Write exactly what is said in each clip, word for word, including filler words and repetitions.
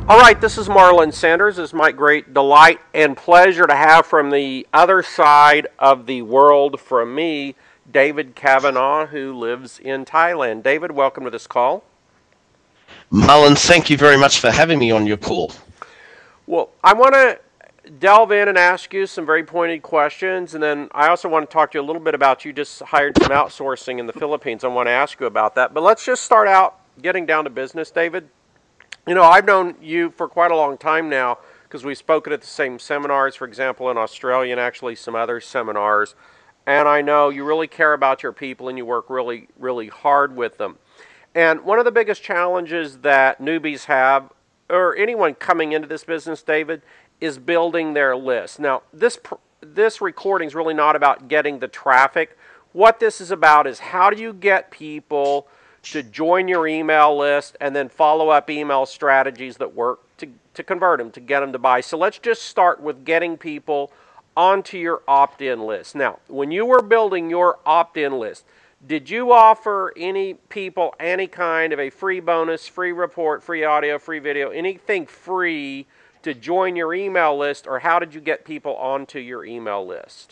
All right, this is Marlon Sanders. It's my great delight and pleasure to have from the other side of the world from me, David Kavanaugh, who lives in Thailand. David, welcome to this call. Marlon, thank you very much for having me on your call. Well, I want to delve in and ask you some very pointed questions, and then I also want to talk to you a little bit about you just hired some outsourcing in the Philippines. I want to ask you about that. But let's just start out getting down to business, David. You know, I've known you for quite a long time now because we've spoken at the same seminars, for example, in Australia and actually some other seminars. And I know you really care about your people and you work really, really hard with them. And one of the biggest challenges that newbies have, or anyone coming into this business, David, is building their list. Now, this this recording is really not about getting the traffic. What this is about is how do you get people to join your email list and then follow up email strategies that work to, to convert them, to get them to buy. So let's just start with getting people onto your opt-in list. Now, when you were building your opt-in list, did you offer any people any kind of a free bonus, free report, free audio, free video, anything free to join your email list, or how did you get people onto your email list?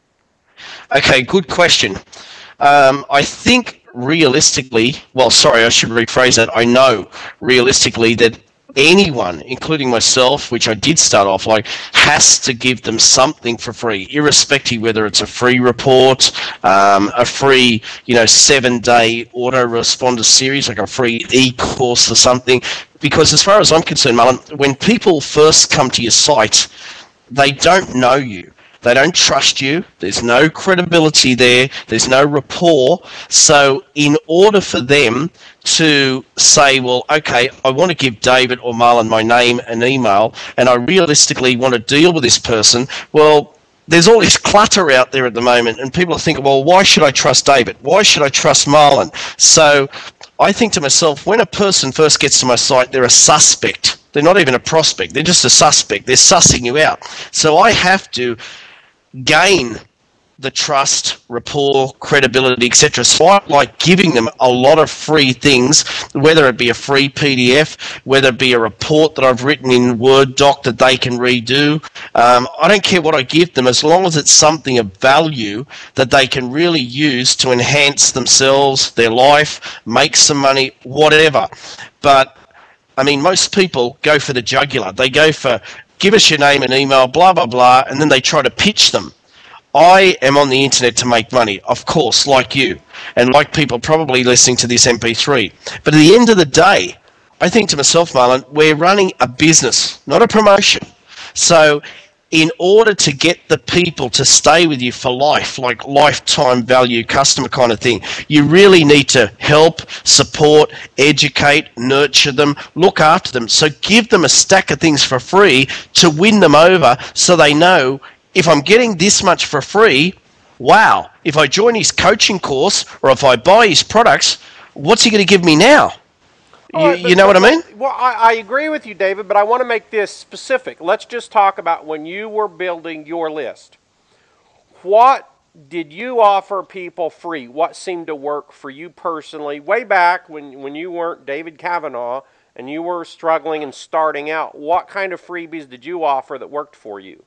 Okay, good question. Um, I think realistically, well, sorry, I should rephrase that. I know realistically that anyone, including myself, which I did start off like, has to give them something for free, irrespective whether it's a free report, um, a free, you know, seven-day autoresponder series, like a free e-course or something. Because as far as I'm concerned, Marlon, when people first come to your site, they don't know you. They don't trust you. There's no credibility there. There's no rapport. So in order for them to say, well, okay, I want to give David or Marlon my name and email, and I realistically want to deal with this person, well, there's all this clutter out there at the moment, and people are thinking, well, why should I trust David? Why should I trust Marlon? So I think to myself, when a person first gets to my site, they're a suspect. They're not even a prospect. They're just a suspect. They're sussing you out. So I have to gain the trust, rapport, credibility, et cetera. So I like giving them a lot of free things, whether it be a free P D F, whether it be a report that I've written in Word doc that they can redo. Um, I don't care what I give them, as long as it's something of value that they can really use to enhance themselves, their life, make some money, whatever. But, I mean, most people go for the jugular. They go for, give us your name and email, blah, blah, blah, and then they try to pitch them. I am on the internet to make money, of course, like you, and like people probably listening to this M P three. But at the end of the day, I think to myself, Marlon, we're running a business, not a promotion. So in order to get the people to stay with you for life, like lifetime value customer kind of thing, you really need to help, support, educate, nurture them, look after them. So give them a stack of things for free to win them over, so they know, if I'm getting this much for free, wow, if I join his coaching course or if I buy his products, what's he going to give me now? You, right, but, you know but, what I mean? Well, I, I agree with you, David, but I want to make this specific. Let's just talk about when you were building your list. What did you offer people free? What seemed to work for you personally way back when, when you weren't David Kavanaugh and you were struggling and starting out? What kind of freebies did you offer that worked for you?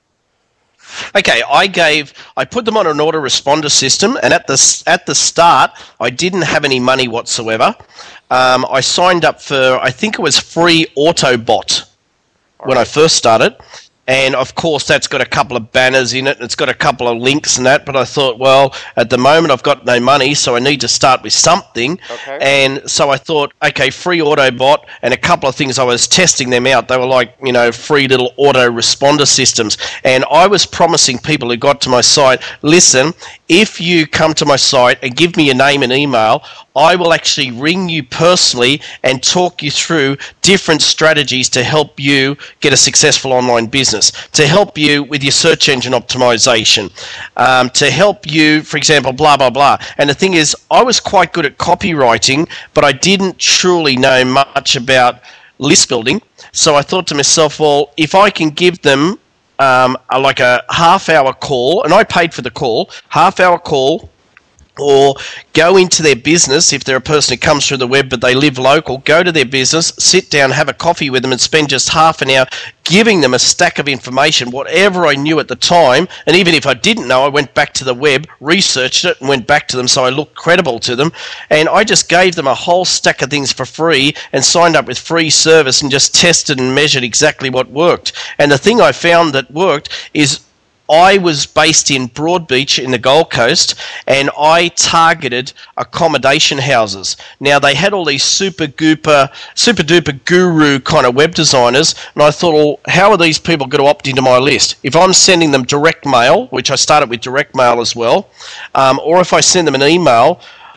Okay, I gave, I put them on an autoresponder system, and at the at the start, I didn't have any money whatsoever. Um, I signed up for, I think it was free Autobot when I first started. And, of course, that's got a couple of banners in it, and it's got a couple of links and that, but I thought, well, at the moment I've got no money, so I need to start with something. Okay. And so I thought, okay, free Autobot, and a couple of things, I was testing them out. They were like, you know, free little autoresponder systems. And I was promising people who got to my site, listen, if you come to my site and give me your name and email, I will actually ring you personally and talk you through different strategies to help you get a successful online business, to help you with your search engine optimization, um, to help you, for example, blah, blah, blah. And the thing is, I was quite good at copywriting, but I didn't truly know much about list building. So I thought to myself, well, if I can give them um, a, like a half-hour call, and I paid for the call, half-hour call, or go into their business. If they're a person who comes through the web but they live local, go to their business, sit down, have a coffee with them and spend just half an hour giving them a stack of information, whatever I knew at the time. And even if I didn't know, I went back to the web, researched it and went back to them so I looked credible to them. And I just gave them a whole stack of things for free and signed up with free service and just tested and measured exactly what worked. And the thing I found that worked is I was based in Broadbeach in the Gold Coast, and I targeted accommodation houses. Now, they had all these super gooper, super duper guru kind of web designers, and I thought, well, how are these people going to opt into my list? If I'm sending them direct mail, which I started with direct mail as well, um, or if I send them an email,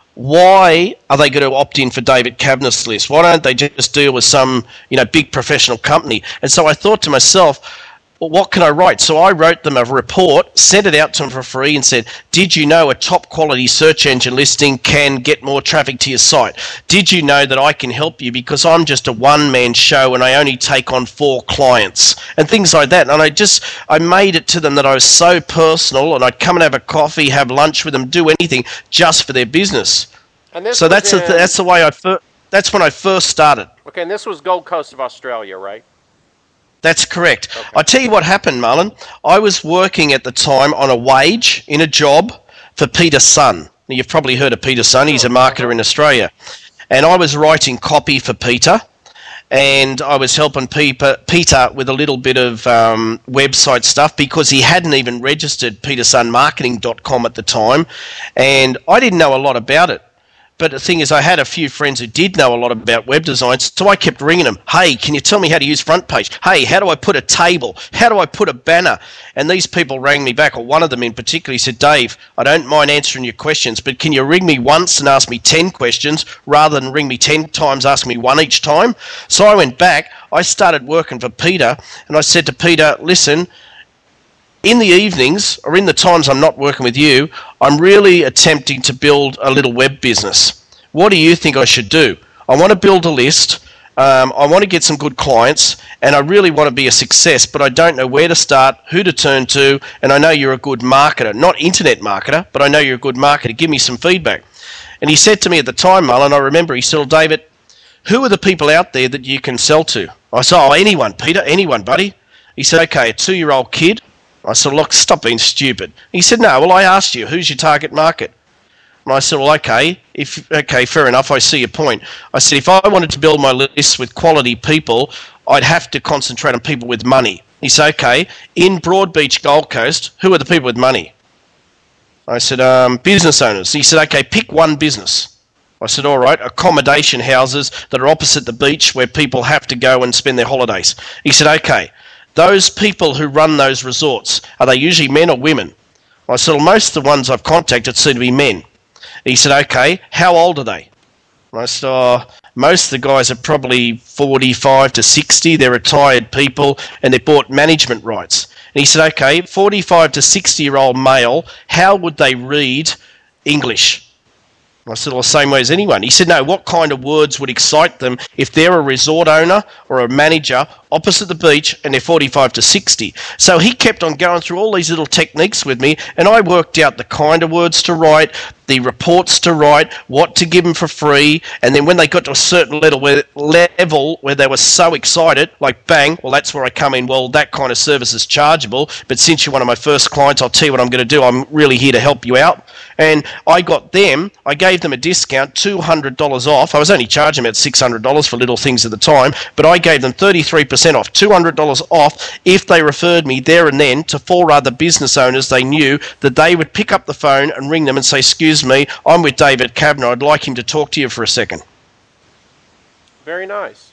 why are they going to opt in for David Cabnet's list? Why don't they just deal with some, you know, big professional company? And so I thought to myself, well, what can I write? So I wrote them a report, sent it out to them for free and said, did you know a top quality search engine listing can get more traffic to your site? Did you know that I can help you because I'm just a one-man show and I only take on four clients? And things like that. And I just, I made it to them that I was so personal, and I'd come and have a coffee, have lunch with them, do anything just for their business. And this so that's, in... the, that's the way I, fir- that's when I first started. Okay, and this was Gold Coast of Australia, right? That's correct. Okay. I tell you what happened, Marlon. I was working at the time on a wage in a job for Peter Sun. Now, you've probably heard of Peter Sun. He's a marketer in Australia. And I was writing copy for Peter, and I was helping Peter with a little bit of um, website stuff because he hadn't even registered peter sun marketing dot com at the time, and I didn't know a lot about it. But the thing is, I had a few friends who did know a lot about web design, so I kept ringing them. Hey, can you tell me how to use front page? Hey, how do I put a table? How do I put a banner? And these people rang me back, or one of them in particular, he said, Dave, I don't mind answering your questions, but can you ring me once and ask me ten questions rather than ring me ten times, ask me one each time? So I went back, I started working for Peter, and I said to Peter, listen, in the evenings, or in the times I'm not working with you, I'm really attempting to build a little web business. What do you think I should do? I want to build a list, um, I want to get some good clients, and I really want to be a success, but I don't know where to start, who to turn to, and I know you're a good marketer. Not internet marketer, but I know you're a good marketer. Give me some feedback. And he said to me at the time, Marlon, I remember, he said, David, who are the people out there that you can sell to? I said, oh, anyone, Peter, anyone, buddy. He said, okay, a two-year-old kid. I said, look, stop being stupid. He said, no, well, I asked you, who's your target market? And I said, well, okay, if okay, fair enough, I see your point. I said, if I wanted to build my list with quality people, I'd have to concentrate on people with money. He said, okay, in Broadbeach, Gold Coast, who are the people with money? I said, um, business owners. He said, okay, pick one business. I said, all right, accommodation houses that are opposite the beach where people have to go and spend their holidays. He said, okay, those people who run those resorts, are they usually men or women? I said, well, most of the ones I've contacted seem to be men. He said, okay, how old are they? And I said, oh, most of the guys are probably forty-five to sixty. They're retired people and they've bought management rights. And he said, okay, forty-five to sixty-year-old male, how would they read English? I said, well, the same way as anyone. He said, no, what kind of words would excite them if they're a resort owner or a manager opposite the beach and they're forty-five to sixty? So he kept on going through all these little techniques with me, and I worked out the kind of words to write, the reports to write, what to give them for free, and then when they got to a certain level where, level where they were so excited, like bang, well, that's where I come in, well, that kind of service is chargeable, but since you're one of my first clients, I'll tell you what I'm going to do. I'm really here to help you out. And I got them, I gave them a discount, two hundred dollars off. I was only charging them at six hundred dollars for little things at the time, but I gave them thirty-three percent off, two hundred dollars off if they referred me there and then to four other business owners they knew that they would pick up the phone and ring them and say, excuse me, I'm with David Cabner, I'd like him to talk to you for a second. Very nice.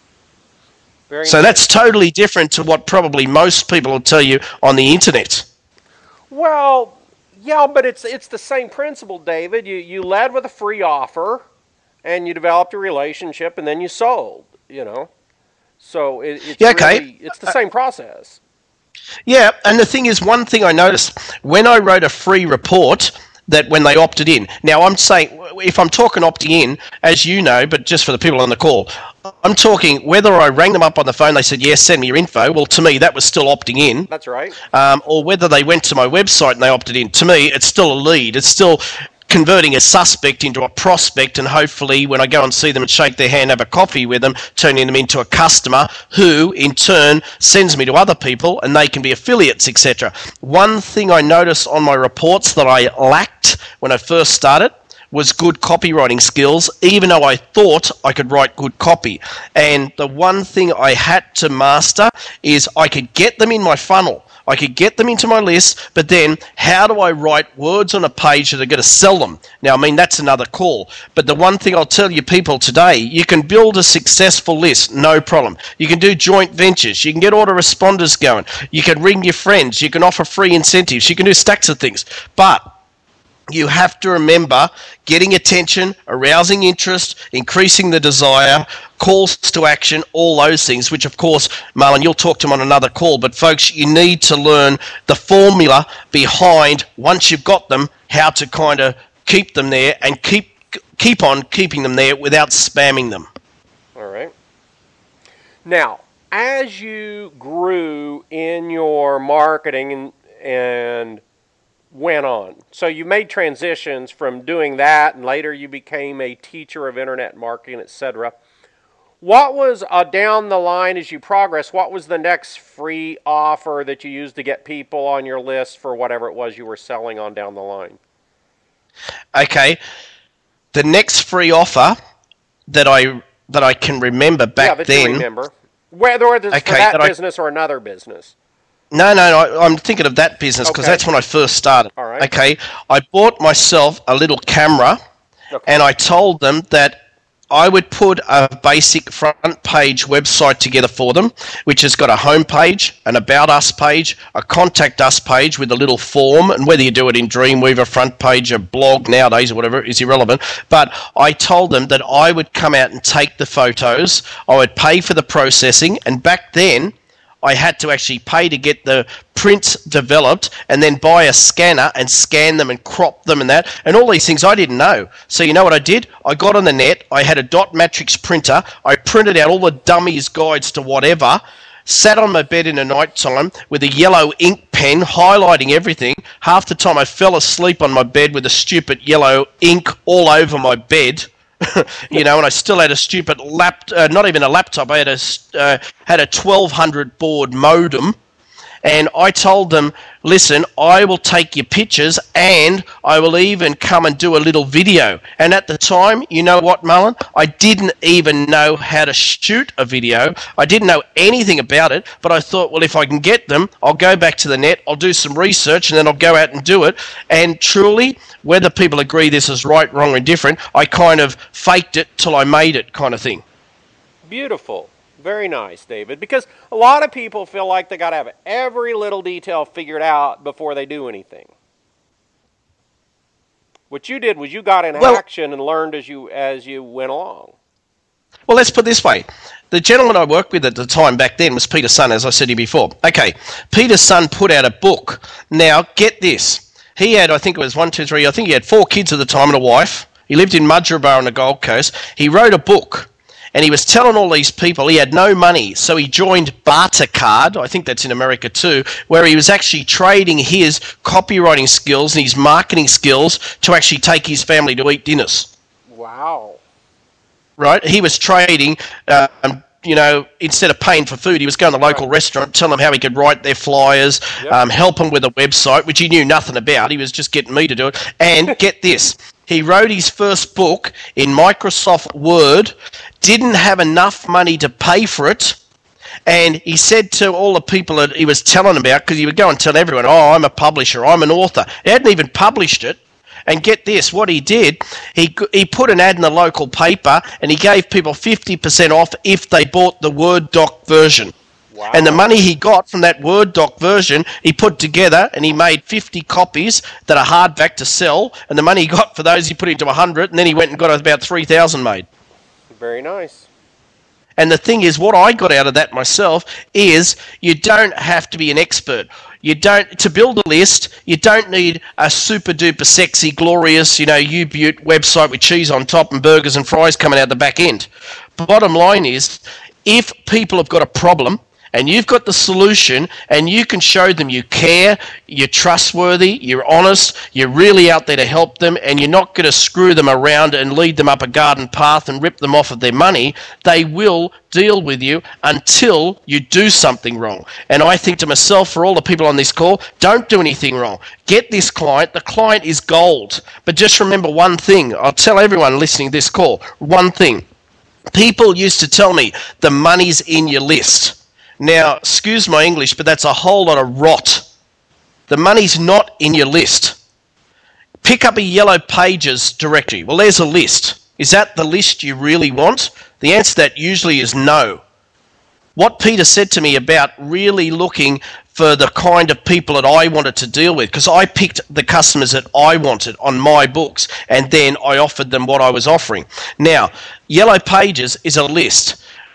Very so nice. That's totally different to what probably most people will tell you on the internet. Well, yeah, but it's it's the same principle, David. You you led with a free offer, and you developed a relationship, and then you sold. You know, so it, it's yeah, okay. really, it's the same process. Yeah, and the thing is, one thing I noticed when I wrote a free report, that when they opted in. Now, I'm saying, if I'm talking opting in, as you know, but just for the people on the call, I'm talking whether I rang them up on the phone, they said, yes, send me your info. Well, to me, that was still opting in. That's right. Um, or whether they went to my website and they opted in. To me, it's still a lead. It's still converting a suspect into a prospect, and hopefully when I go and see them and shake their hand, have a coffee with them, turning them into a customer who in turn sends me to other people and they can be affiliates, et cetera. One thing I noticed on my reports that I lacked when I first started was good copywriting skills, even though I thought I could write good copy. And the one thing I had to master is I could get them in my funnel. I could get them into my list, but then how do I write words on a page that are going to sell them? Now, I mean, that's another call. But the one thing I'll tell you people today, you can build a successful list, no problem. You can do joint ventures. You can get autoresponders going. You can ring your friends. You can offer free incentives. You can do stacks of things. But you have to remember getting attention, arousing interest, increasing the desire, calls to action, all those things, which of course, Marlon, you'll talk to them on another call. But folks, you need to learn the formula behind, once you've got them, how to kind of keep them there and keep keep on keeping them there without spamming them. All right. Now, as you grew in your marketing and, and went on. So you made transitions from doing that, and later you became a teacher of internet marketing, et cetera. What was uh, down the line as you progress? What was the next free offer that you used to get people on your list for whatever it was you were selling on down the line? Okay, the next free offer that I that I can remember back yeah, that then. You remember, whether it's okay, for that, that business I, or another business. No, no, no, I'm thinking of that business because okay. that's when I first started. All right. Okay, I bought myself a little camera, okay. and I told them that I would put a basic front page website together for them, which has got a home page, an About Us page, a Contact Us page with a little form, and whether you do it in Dreamweaver, front page, a blog nowadays or whatever is irrelevant. But I told them that I would come out and take the photos, I would pay for the processing, and back then I had to actually pay to get the prints developed and then buy a scanner and scan them and crop them and that. And all these things I didn't know. So you know what I did? I got on the net. I had a dot matrix printer. I printed out all the dummies, guides to whatever, sat on my bed in the night time with a yellow ink pen highlighting everything. Half the time I fell asleep on my bed with a stupid yellow ink all over my bed. You know, and I still had a stupid lap, uh, not even a laptop. I had a uh, had a twelve hundred baud modem, and I told them, listen, I will take your pictures and I will even come and do a little video. And at the time, you know what, Marlon? I didn't even know how to shoot a video. I didn't know anything about it, but I thought, well, if I can get them, I'll go back to the net, I'll do some research, and then I'll go out and do it. And truly, whether people agree this is right, wrong, or different, I kind of faked it till I made it kind of thing. Beautiful. Very nice, David, because a lot of people feel like they got to have every little detail figured out before they do anything. What you did was you got in well, action and learned as you as you went along. Well, let's put it this way. The gentleman I worked with at the time back then was Peter Sun, as I said to you before. Okay, Peter Sun put out a book. Now, get this. He had, I think it was one, two, three, I think he had four kids at the time and a wife. He lived in Mudgeeraba on the Gold Coast. He wrote a book. And he was telling all these people he had no money, so he joined Bartercard, I think that's in America too, where he was actually trading his copywriting skills and his marketing skills to actually take his family to eat dinners. Wow. Right? He was trading, um, you know, instead of paying for food, he was going to the local right. restaurant, telling them how he could write their flyers, yep. um, help them with a website, which he knew nothing about. He was just getting me to do it. And get this. He wrote his first book in Microsoft Word, didn't have enough money to pay for it, and he said to all the people that he was telling about, because he would go and tell everyone, oh, I'm a publisher, I'm an author. He hadn't even published it. And get this, what he did, he he put an ad in the local paper, and he gave people fifty percent off if they bought the Word doc version. Wow. And the money he got from that Word doc version, he put together and he made fifty copies that are hardback to sell. And the money he got for those, he put into one hundred, and then he went and got about three thousand made. Very nice. And the thing is, what I got out of that myself is you don't have to be an expert. You don't, to build a list, you don't need a super duper sexy, glorious, you know, U-Butte website with cheese on top and burgers and fries coming out the back end. Bottom line is, if people have got a problem and you've got the solution, and you can show them you care, you're trustworthy, you're honest, you're really out there to help them, and you're not going to screw them around and lead them up a garden path and rip them off of their money, they will deal with you until you do something wrong. And I think to myself, for all the people on this call, don't do anything wrong. Get this client. The client is gold. But just remember one thing. I'll tell everyone listening to this call, one thing. People used to tell me the money's in your list. Now, excuse my English, but that's a whole lot of rot. The money's not in your list. Pick up a Yellow Pages directory. Well, there's a list. Is that the list you really want? The answer to that usually is no. What Peter said to me about really looking for the kind of people that I wanted to deal with, because I picked the customers that I wanted on my books, and then I offered them what I was offering. Now, Yellow Pages is a list.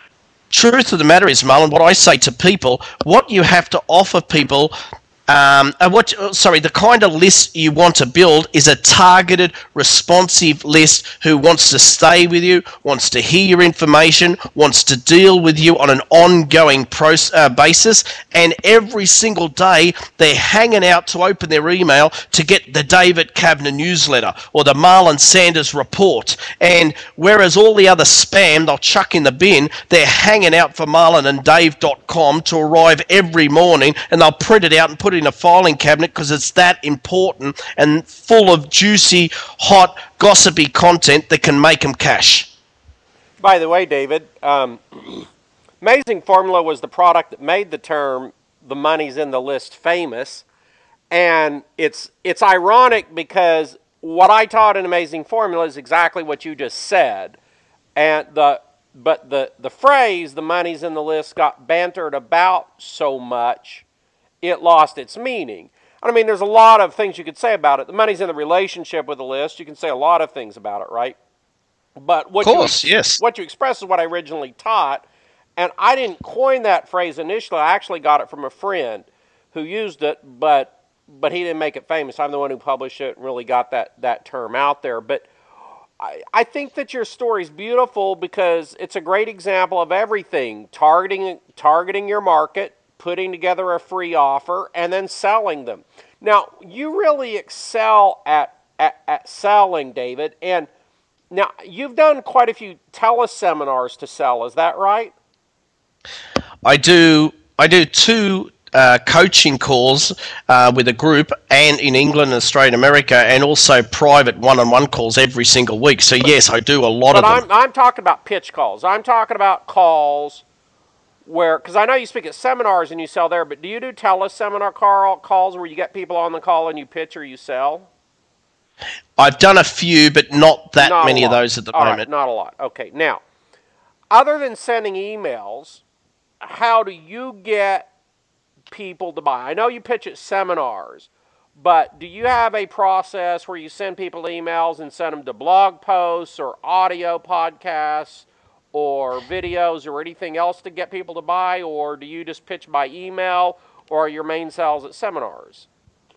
Truth of the matter is, Marlon, what I say to people, what you have to offer people, um, uh, what sorry, the kind of list you want to build is a targeted, responsive list who wants to stay with you, wants to hear your information, wants to deal with you on an ongoing pros, uh, basis, and every single day they're hanging out to open their email to get the David Kavner newsletter or the Marlon Sanders report. And whereas all the other spam they'll chuck in the bin, they're hanging out for marlon and dave dot com to arrive every morning, and they'll print it out and put it in a filing cabinet because it's that important and full of juicy, hot, gossipy content that can make them cash. By the way, David, um, Amazing Formula was the product that made the term "the money's in the list" famous, and it's it's ironic because what I taught in Amazing Formula is exactly what you just said, and the but the the phrase "the money's in the list" got bantered about so much it lost its meaning. I mean, there's a lot of things you could say about it. The money's in the relationship with the list. You can say a lot of things about it, right? But what, of course, you, yes. what you express is what I originally taught. And I didn't coin that phrase initially. I actually got it from a friend who used it, but but he didn't make it famous. I'm the one who published it and really got that, that term out there. But I, I think that your story's beautiful because it's a great example of everything. Targeting targeting your market, putting together a free offer, and then selling them. Now, you really excel at, at, at selling, David. And now, you've done quite a few teleseminars to sell. Is that right? I do. I do two uh, coaching calls uh, with a group, and in England, Australia, and America, and also private one-on-one calls every single week. So yes, I do a lot but of them. I'm, I'm talking about pitch calls. I'm talking about calls where, because I know you speak at seminars and you sell there, but do you do teleseminar call, calls where you get people on the call and you pitch or you sell? I've done a few, but not that not many of those at the All moment. Right, not a lot. Okay, now, other than sending emails, how do you get people to buy? I know you pitch at seminars, but do you have a process where you send people emails and send them to blog posts or audio podcasts or videos or anything else to get people to buy, or do you just pitch by email, or are your main sales at seminars?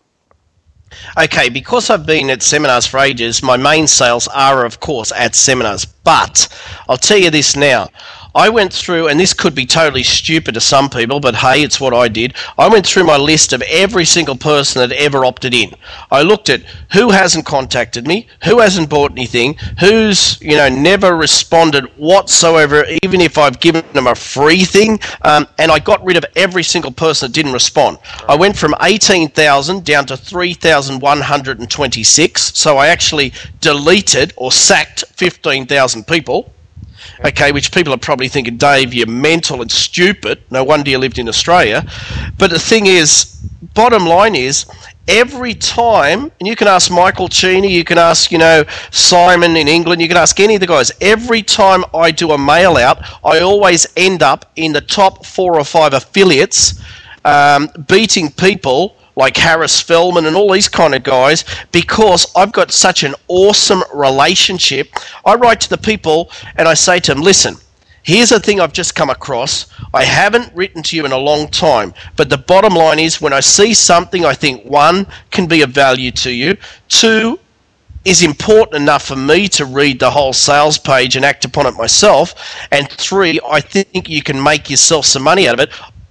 Okay, because I've been at seminars for ages, my main sales are, of course, at seminars. But I'll tell you this now. I went through, and this could be totally stupid to some people, but hey, it's what I did. I went through my list of every single person that ever opted in. I looked at who hasn't contacted me, who hasn't bought anything, who's, you know, never responded whatsoever, even if I've given them a free thing, um, and I got rid of every single person that didn't respond. I went from eighteen thousand down to three thousand one hundred twenty-six, so I actually deleted or sacked fifteen thousand people. Okay, which people are probably thinking, Dave, you're mental and stupid. No wonder you lived in Australia. But the thing is, bottom line is, every time, and you can ask Michael Cheney, you can ask, you know, Simon in England, you can ask any of the guys, every time I do a mail out, I always end up in the top four or five affiliates, um, beating people like Harris Feldman and all these kind of guys, because I've got such an awesome relationship. I write to the people and I say to them, listen, here's a thing I've just come across. I haven't written to you in a long time, but the bottom line is when I see something I think, one, can be of value to you, two, is important enough for me to read the whole sales page and act upon it myself, and three, I think you can make yourself some money out of it,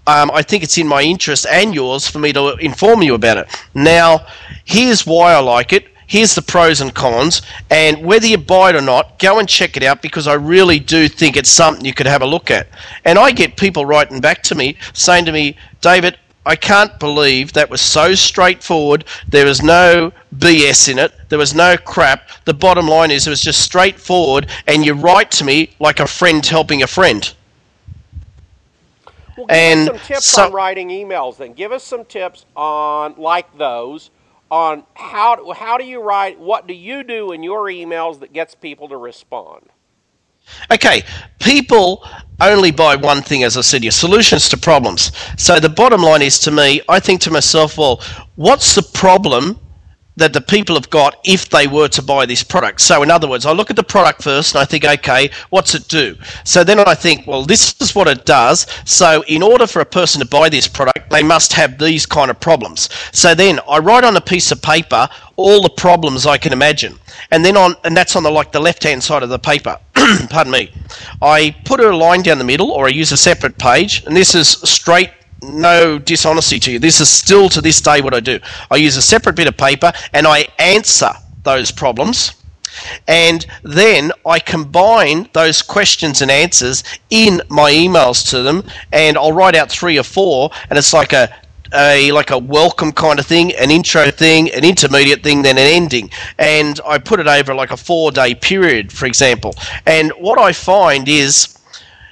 um, I think it's in my interest and yours for me to inform you about it. Now, here's why I like it. Here's the pros and cons, and whether you buy it or not, go and check it out, because I really do think it's something you could have a look at. And I get people writing back to me saying to me, David, I can't believe that was so straightforward. There was no B S in it. There was no crap. The bottom line is it was just straightforward, and you write to me like a friend helping a friend. Well, give and us some tips so, on writing emails then. Give us some tips on, like those, on how how do you write, what do you do in your emails that gets people to respond? Okay, people only buy one thing, as I said, your solutions to problems. So the bottom line is, to me, I think to myself, well, what's the problem that the people have got if they were to buy this product? So in other words, I look at the product first and I think, okay, what's it do? So then I think, well, this is what it does. So in order for a person to buy this product, they must have these kind of problems. So then I write on a piece of paper all the problems I can imagine. And then on, and that's on the like the left-hand side of the paper. Pardon me. I put a line down the middle, or I use a separate page, and this is straight, no dishonesty to you. This is still to this day what I do. I use a separate bit of paper and I answer those problems, and then I combine those questions and answers in my emails to them, and I'll write out three or four, and it's like a a like a welcome kind of thing, an intro thing, an intermediate thing, then an ending, and I put it over like a four day period, for example. And what I find is,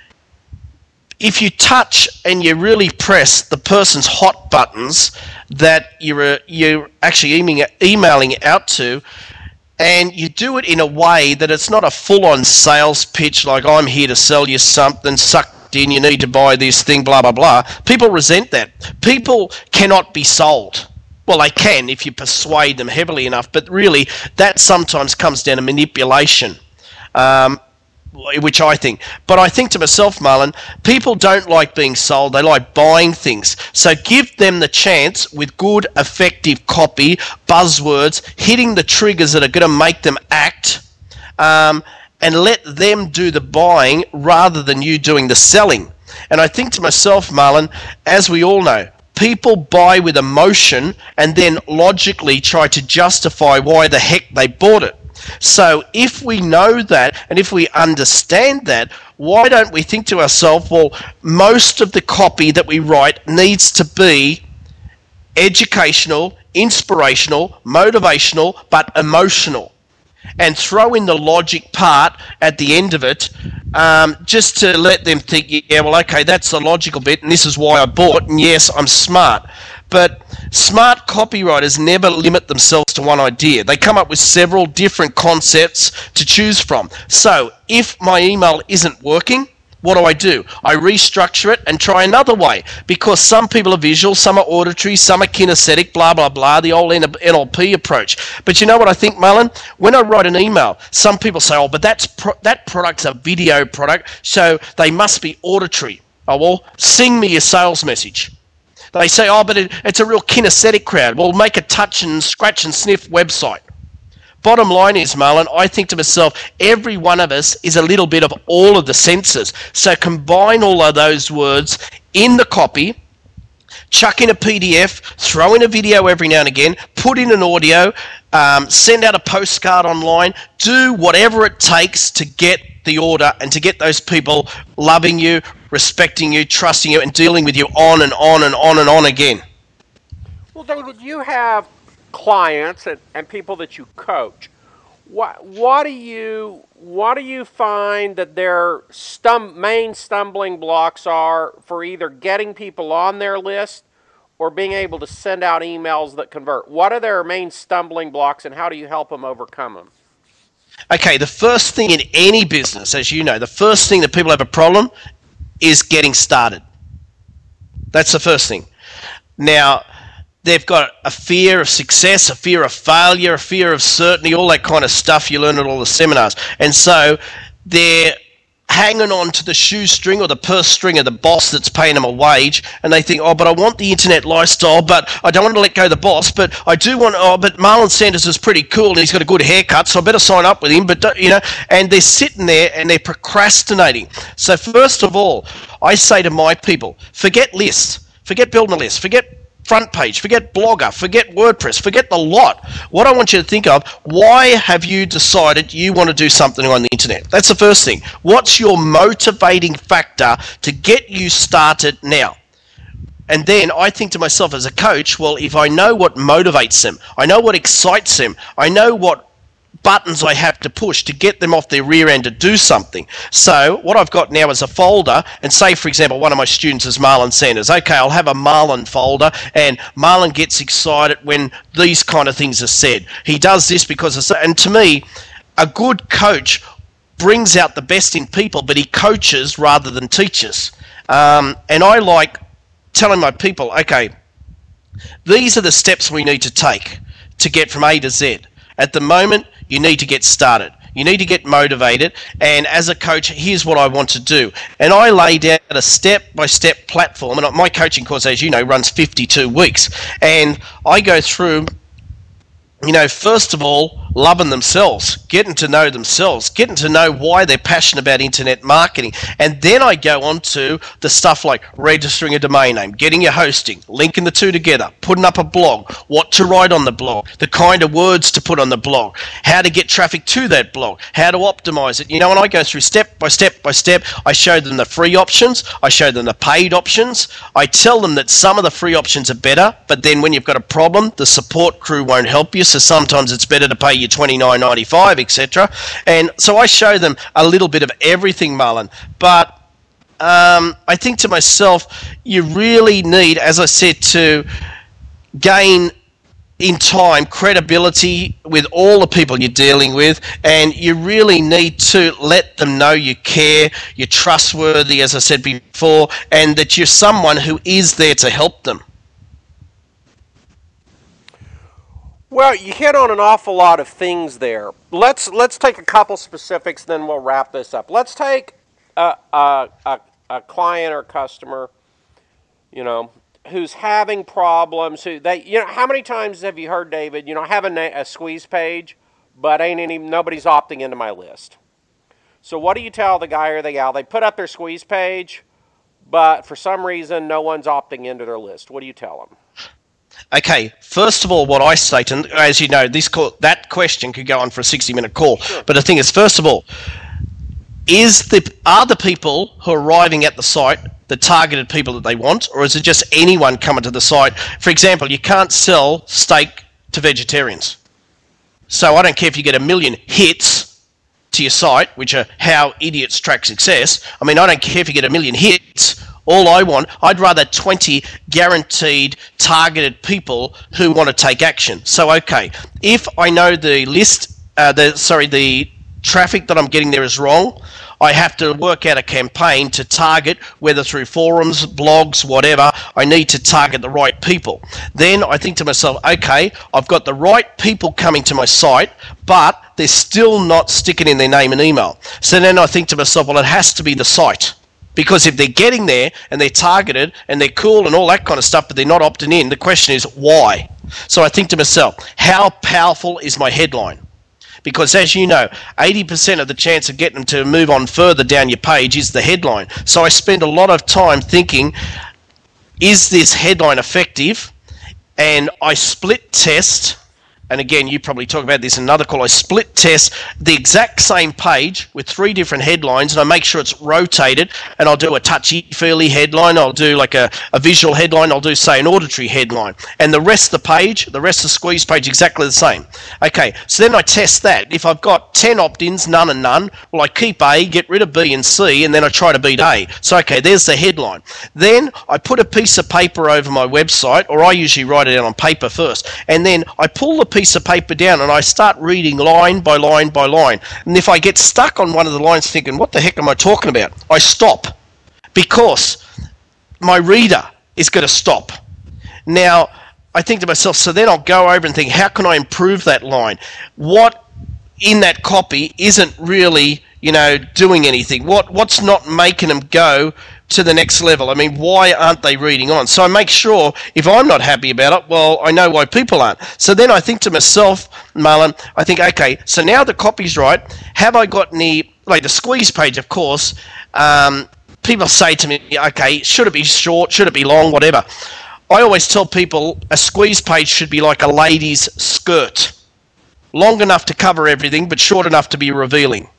if you touch and you really press the person's hot buttons that you're you're actually emailing, emailing out to, and you do it in a way that it's not a full-on sales pitch like, I'm here to sell you something, suck in, you need to buy this thing, blah, blah, blah. People resent that. People cannot be sold. Well, they can if you persuade them heavily enough, but really that sometimes comes down to manipulation. Um, which I think. But I think to myself, Marlon, people don't like being sold. They like buying things. So give them the chance with good, effective copy, buzzwords, hitting the triggers that are going to make them act, um, and let them do the buying rather than you doing the selling. And I think to myself, Marlon, as we all know, people buy with emotion and then logically try to justify why the heck they bought it. So if we know that, and if we understand that, why don't we think to ourselves, well, most of the copy that we write needs to be educational, inspirational, motivational, but emotional. And throw in the logic part at the end of it, um, just to let them think, yeah, well, okay, that's the logical bit, and this is why I bought, and yes, I'm smart. But smart copywriters never limit themselves to one idea. They come up with several different concepts to choose from. So if my email isn't working, what do I do? I restructure it and try another way, because some people are visual, some are auditory, some are kinesthetic, blah, blah, blah, the old N L P approach. But you know what I think, Marlon? When I write an email, some people say, oh, but that's pro- that product's a video product, so they must be auditory. Oh, well, sing me your sales message. They say, oh, but it, it's a real kinesthetic crowd. Well, make a touch and scratch and sniff website. Bottom line is, Marlon, I think to myself, every one of us is a little bit of all of the senses. So combine all of those words in the copy, chuck in a P D F, throw in a video every now and again, put in an audio, um, send out a postcard online, do whatever it takes to get the order and to get those people loving you, respecting you, trusting you, and dealing with you on and on and on and on again. Well, David, you have clients and, and people that you coach. What what do you what do you find that their stum- main stumbling blocks are for either getting people on their list or being able to send out emails that convert? What are their main stumbling blocks, and how do you help them overcome them? Okay, the first thing in any business, as you know, the first thing that people have a problem is getting started. That's the first thing. Now, they've got a fear of success, a fear of failure, a fear of certainty, all that kind of stuff you learn at all the seminars. And so they hanging on to the shoestring or the purse string of the boss that's paying them a wage, and they think, oh, but I want the internet lifestyle, but I don't want to let go of the boss, but I do want, oh, but Marlon Sanders is pretty cool and he's got a good haircut, so I better sign up with him, but, you know, and they're sitting there and they're procrastinating. So first of all, I say to my people, forget lists, forget building a list, forget front page, forget Blogger, forget WordPress, forget the lot. What I want you to think of, why have you decided you want to do something on the internet? That's the first thing. What's your motivating factor to get you started now? And then I think to myself as a coach, well, if I know what motivates them, I know what excites them, I know what buttons I have to push to get them off their rear end to do something. So what I've got now is a folder, and say, for example, one of my students is Marlon Sanders. Okay, I'll have a Marlon folder, and Marlon gets excited when these kind of things are said. He does this because of, and to me, a good coach brings out the best in people, but he coaches rather than teaches. Um, and I like telling my people, okay, these are the steps we need to take to get from A to Z. At the moment, you need to get started. You need to get motivated. And as a coach, here's what I want to do. And I laid out a step-by-step platform. And my coaching course, as you know, runs fifty-two weeks. And I go through, you know, first of all, loving themselves, getting to know themselves, getting to know why they're passionate about internet marketing. And then I go on to the stuff like registering a domain name, getting your hosting, linking the two together, putting up a blog, what to write on the blog, the kind of words to put on the blog, how to get traffic to that blog, how to optimize it. You know, and I go through step by step by step. I show them the free options. I show them the paid options. I tell them that some of the free options are better, but then when you've got a problem, the support crew won't help you. So sometimes it's better to pay you twenty-nine ninety-five, et cetera. And so I show them a little bit of everything, Marlon. But um, I think to myself, you really need, as I said, to gain in time credibility with all the people you're dealing with, and you really need to let them know you care, you're trustworthy, as I said before, and that you're someone who is there to help them. Well, you hit on an awful lot of things there. Let's let's take a couple specifics, then we'll wrap this up. Let's take a a, a, a client or customer, you know, who's having problems. Who they, you know, how many times have you heard, David? You know, I have a, a squeeze page, but ain't any nobody's opting into my list. So what do you tell the guy or the gal? They put up their squeeze page, but for some reason, no one's opting into their list. What do you tell them? Okay, first of all, what I say, to, as you know, this call, that question could go on for a sixty-minute call. Sure. But the thing is, first of all, is the are the people who are arriving at the site the targeted people that they want, or is it just anyone coming to the site? For example, you can't sell steak to vegetarians. So I don't care if you get a million hits to your site, which are how idiots track success. I mean, I don't care if you get a million hits. All I want, I'd rather twenty guaranteed targeted people who want to take action. So, okay, if I know the list, uh, the sorry, the traffic that I'm getting there is wrong, I have to work out a campaign to target, whether through forums, blogs, whatever. I need to target the right people. Then I think to myself, okay, I've got the right people coming to my site, but they're still not sticking in their name and email. So then I think to myself, well, it has to be the site. Because if they're getting there and they're targeted and they're cool and all that kind of stuff, but they're not opting in, the question is why? So I think to myself, how powerful is my headline? Because as you know, eighty percent of the chance of getting them to move on further down your page is the headline. So I spend a lot of time thinking, is this headline effective? And I split test. And again, you probably talk about this in another call. I split test the exact same page with three different headlines, and I make sure it's rotated, and I'll do a touchy-feely headline, I'll do like a, a visual headline, I'll do, say, an auditory headline. And the rest of the page, the rest of the squeeze page, exactly the same. Okay, so then I test that. If I've got ten opt-ins, none and none, well, I keep A, get rid of B and C, and then I try to beat A. So, okay, there's the headline. Then I put a piece of paper over my website, or I usually write it out on paper first, and then I pull the piece of paper down and I start reading line by line by line. And if I get stuck on one of the lines thinking, what the heck am I talking about? I stop, because my reader is going to stop. Now, I think to myself, so then I'll go over and think, how can I improve that line? What in that copy isn't really you know, doing anything? What What's not making them go to the next level? I mean, why aren't they reading on? So I make sure if I'm not happy about it, well, I know why people aren't. So then I think to myself, Marlon, I think, okay, so now the copy's right. Have I got any, like the squeeze page, of course, um, people say to me, okay, should it be short, should it be long, whatever. I always tell people a squeeze page should be like a lady's skirt. Long enough to cover everything, but short enough to be revealing.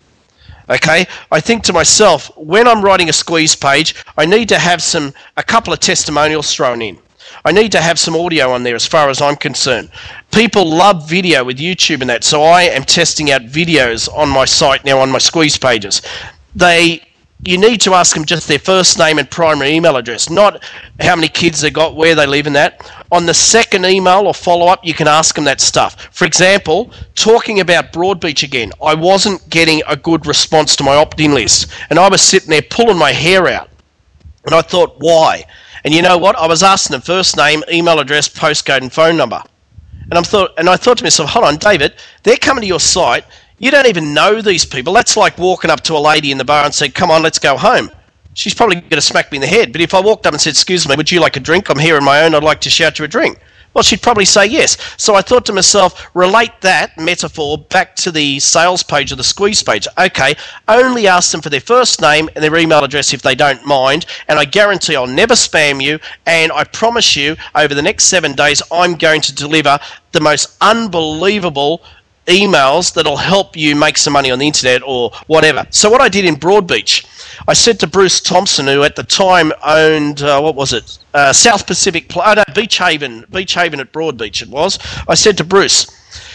Okay, I think to myself, when I'm writing a squeeze page, I need to have some a couple of testimonials thrown in. I need to have some audio on there as far as I'm concerned. People love video with YouTube and that, so I am testing out videos on my site now on my squeeze pages. They, you need to ask them just their first name and primary email address, not how many kids they got, where they live and that. On the second email or follow-up, you can ask them that stuff. For example, talking about Broadbeach again, I wasn't getting a good response to my opt-in list, and I was sitting there pulling my hair out. And I thought, why? And you know what? I was asking them first name, email address, postcode, and phone number. And I'm thought, and I thought to myself, hold on, David, they're coming to your site. You don't even know these people. That's like walking up to a lady in the bar and saying, come on, let's go home. She's probably going to smack me in the head. But if I walked up and said, excuse me, would you like a drink? I'm here on my own. I'd like to shout you a drink. Well, she'd probably say yes. So I thought to myself, relate that metaphor back to the sales page or the squeeze page. Okay, only ask them for their first name and their email address if they don't mind. And I guarantee I'll never spam you. And I promise you, over the next seven days, I'm going to deliver the most unbelievable emails that'll help you make some money on the internet or whatever. So what I did in Broadbeach, I said to Bruce Thompson, who at the time owned, uh, what was it, uh, South Pacific, oh no, Beach Haven, Beach Haven at Broadbeach it was. I said to Bruce,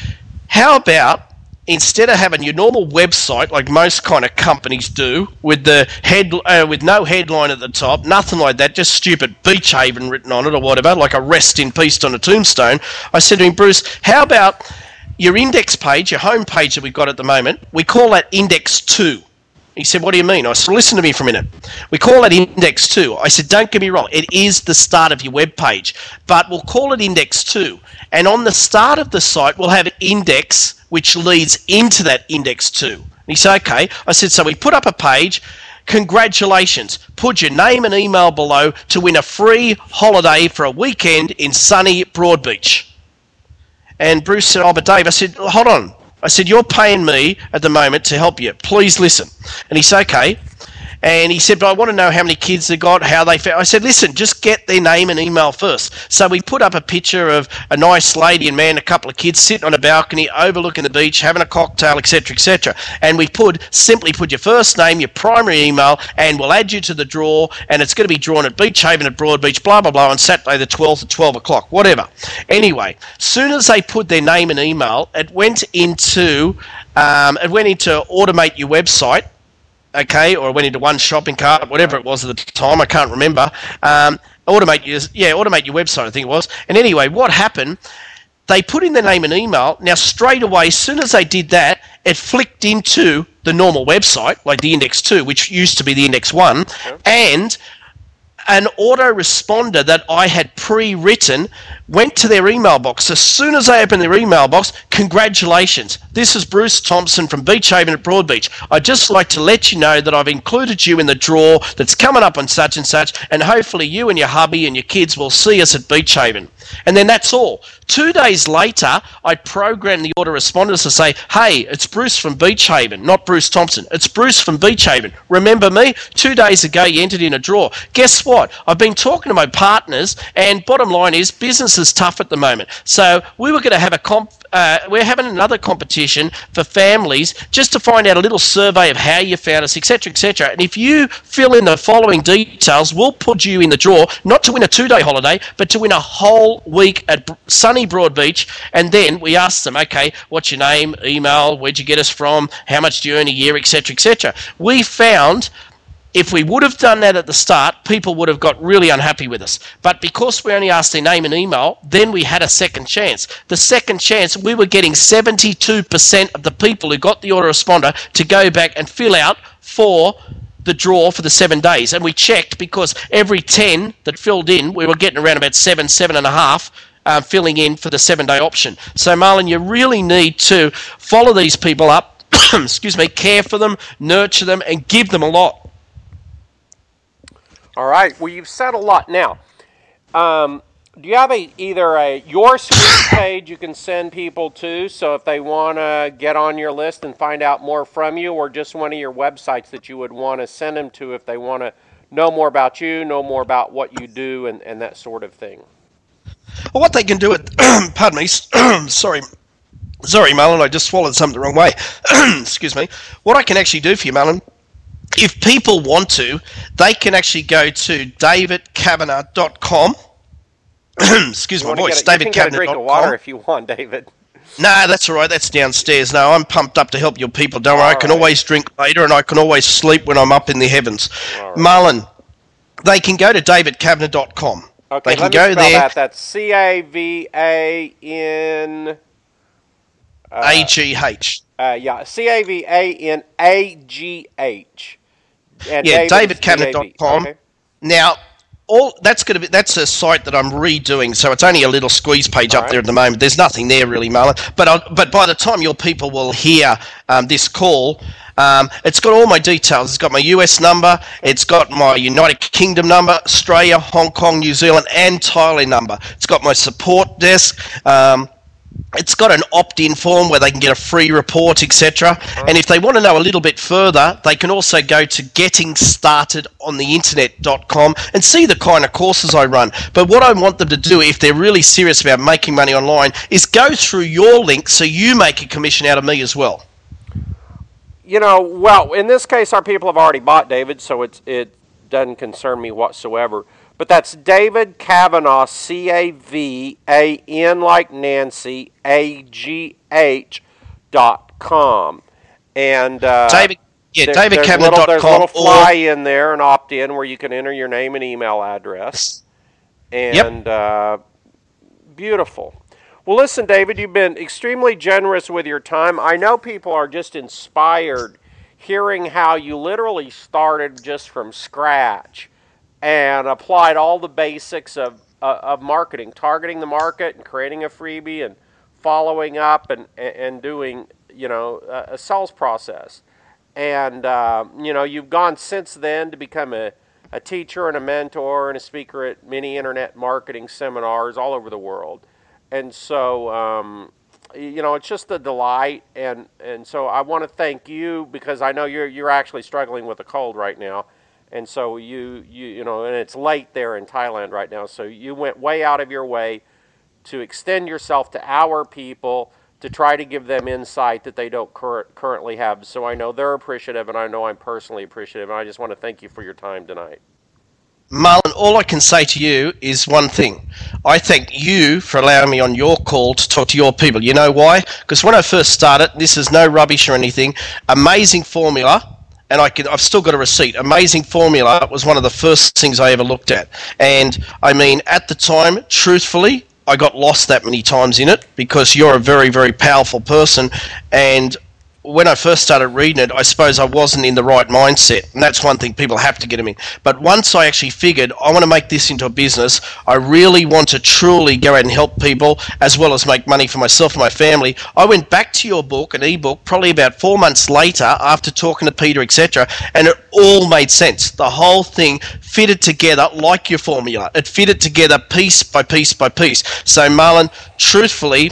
how about instead of having your normal website like most kind of companies do with the head uh, with no headline at the top, nothing like that, just stupid Beach Haven written on it or whatever, like a rest in peace on a tombstone. I said to him, Bruce, how about your index page, your home page that we've got at the moment, we call that Index two. He said, what do you mean? I said, listen to me for a minute. We call it Index two. I said, don't get me wrong. It is the start of your web page, but we'll call it Index two. And on the start of the site, we'll have index, which leads into that Index two. And he said, okay. I said, so we put up a page. Congratulations. Put your name and email below to win a free holiday for a weekend in sunny Broadbeach. And Bruce said, oh, but Dave, I said, hold on. I said, you're paying me at the moment to help you. Please listen. And he said, okay. And he said, but I want to know how many kids they got, how they felt. I said, listen, just get their name and email first. So we put up a picture of a nice lady and man, a couple of kids sitting on a balcony, overlooking the beach, having a cocktail, et cetera, et cetera. And we put simply put your first name, your primary email, and we'll add you to the draw. And it's going to be drawn at Beach Haven at Broadbeach, blah, blah, blah, on Saturday the twelfth at twelve o'clock, whatever. Anyway, soon as they put their name and email, it went into um, it went into automate your website. Okay, or it went into one shopping cart, whatever it was at the time, I can't remember. Um, automate your, yeah, automate your website, I think it was. And anyway, what happened, they put in their name and email. Now, straight away, as soon as they did that, it flicked into the normal website, like the Index two, which used to be the Index one, okay. And an autoresponder that I had pre-written went to their email box. As soon as they opened their email box, congratulations. This is Bruce Thompson from Beach Haven at Broadbeach. I'd just like to let you know that I've included you in the draw that's coming up on such and such, and hopefully you and your hubby and your kids will see us at Beach Haven. And then that's all. Two days later, I programmed the autoresponders to say, hey, it's Bruce from Beach Haven, not Bruce Thompson. It's Bruce from Beach Haven. Remember me? Two days ago, you entered in a draw. Guess what? I've been talking to my partners, and bottom line is business is tough at the moment. So we were going to have a comp. Uh, we're having another competition for families just to find out a little survey of how you found us, et cetera, et cetera. And if you fill in the following details, we'll put you in the draw, not to win a two-day holiday, but to win a whole week at sunny Broadbeach. And then we asked them, okay, what's your name, email, where'd you get us from, how much do you earn a year, et cetera, et cetera. We found if we would have done that at the start, people would have got really unhappy with us. But because we only asked their name and email, then we had a second chance. The second chance, we were getting seventy-two percent of the people who got the autoresponder to go back and fill out for the draw for the seven days. And we checked because every ten that filled in, we were getting around about seven, seven and a half uh, filling in for the seven-day option. So, Marlon, you really need to follow these people up. excuse me, care for them, nurture them, and give them a lot. All right. Well, you've said a lot now. Um, do you have a either a your suite page you can send people to, so if they want to get on your list and find out more from you, or just one of your websites that you would want to send them to if they want to know more about you, know more about what you do, and, and that sort of thing? Well, what they can do it, pardon me, sorry, sorry, Marlon, I just swallowed something the wrong way. Excuse me. What I can actually do for you, Marlon, if people want to, they can actually go to david kavanagh dot com. Excuse my voice. david kavanagh dot com. You can get a drink of water if you want, David. Nah, that's all right. That's downstairs. No, I'm pumped up to help your people. Don't worry. All I can right. always drink later, and I can always sleep when I'm up in the heavens. All right. Marlon, they can go to david kavanagh dot com. Okay, they can let me go spell there. that. That's C A V A N... Uh, A G H. Uh, yeah, C A V A N A G H. And Yeah, David david is kavanagh dot com. Okay. Now, all that's going to be that's a site that I'm redoing, so it's only a little squeeze page All up right. there at the moment. There's nothing there really, Marlon. But I'll, but by the time your people will hear um, this call, um, it's got all my details. It's got my U S number, it's got my United Kingdom number, Australia, Hong Kong, New Zealand, and Thailand number. It's got my support desk. Um, It's got an opt-in form where they can get a free report, et cetera. And if they want to know a little bit further, they can also go to getting started on the internet dot com and see the kind of courses I run. But what I want them to do, if they're really serious about making money online, is go through your link so you make a commission out of me as well. You know, well, in this case, our people have already bought David, so it's, it doesn't concern me whatsoever. But that's David Kavanagh, C A V A N like Nancy, A G H dot com. And uh, David, yeah, there, david there's kavanagh little, dot com. there's a little fly in there, an opt-in, where you can enter your name and email address. And Yep. uh, beautiful. Well, listen, David, you've been extremely generous with your time. I know people are just inspired hearing how you literally started just from scratch and applied all the basics of uh, of marketing, targeting the market and creating a freebie and following up and, and doing, you know, a, a sales process. And, uh, you know, you've gone since then to become a, a teacher and a mentor and a speaker at many internet marketing seminars all over the world. And so, um, you know, it's just a delight. And, and so I want to thank you because I know you're you're actually struggling with a cold right now. And so you, you, you know, and it's late there in Thailand right now. So you went way out of your way to extend yourself to our people to try to give them insight that they don't cur- currently have. So I know they're appreciative, and I know I'm personally appreciative. And I just want to thank you for your time tonight. Marlon, all I can say to you is one thing. I thank you for allowing me on your call to talk to your people. You know why? Because when I first started, this is no rubbish or anything, Amazing Formula, and I can, I've still got a receipt. Amazing Formula was one of the first things I ever looked at. And, I mean, at the time, truthfully, I got lost that many times in it because you're a very, very powerful person. And when I first started reading it, I suppose I wasn't in the right mindset. And that's one thing people have to get them in. But once I actually figured, I want to make this into a business, I really want to truly go out and help people as well as make money for myself and my family, I went back to your book, an ebook, probably about four months later after talking to Peter, et cetera, and it all made sense. The whole thing fitted together like your formula. It fitted together piece by piece by piece. So, Marlon, truthfully,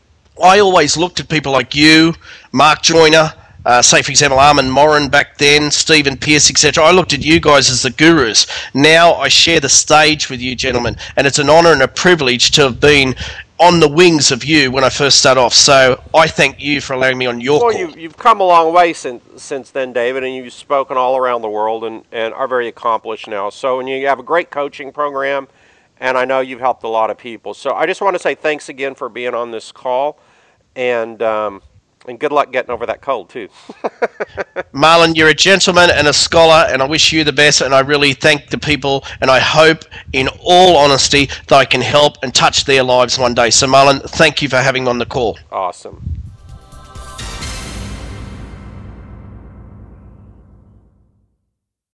I always looked at people like you, Mark Joyner, uh, say for example Armin Morin back then, Stephen Pearce, et cetera. I looked at you guys as the gurus. Now I share the stage with you gentlemen, and it's an honour and a privilege to have been on the wings of you when I first started off. So I thank you for allowing me on your Well, call. you, you've come a long way since since then, David, and you've spoken all around the world and, and are very accomplished now. So, and you have a great coaching program, and I know you've helped a lot of people. So I just want to say thanks again for being on this call. And um, and good luck getting over that cold, too. Marlon, you're a gentleman and a scholar, and I wish you the best, and I really thank the people, and I hope, in all honesty, that I can help and touch their lives one day. So, Marlon, thank you for having me on the call. Awesome.